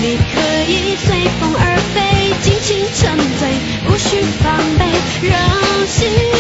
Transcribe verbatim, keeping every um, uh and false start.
你可以随风而飞，尽情沉醉，无需防备，让心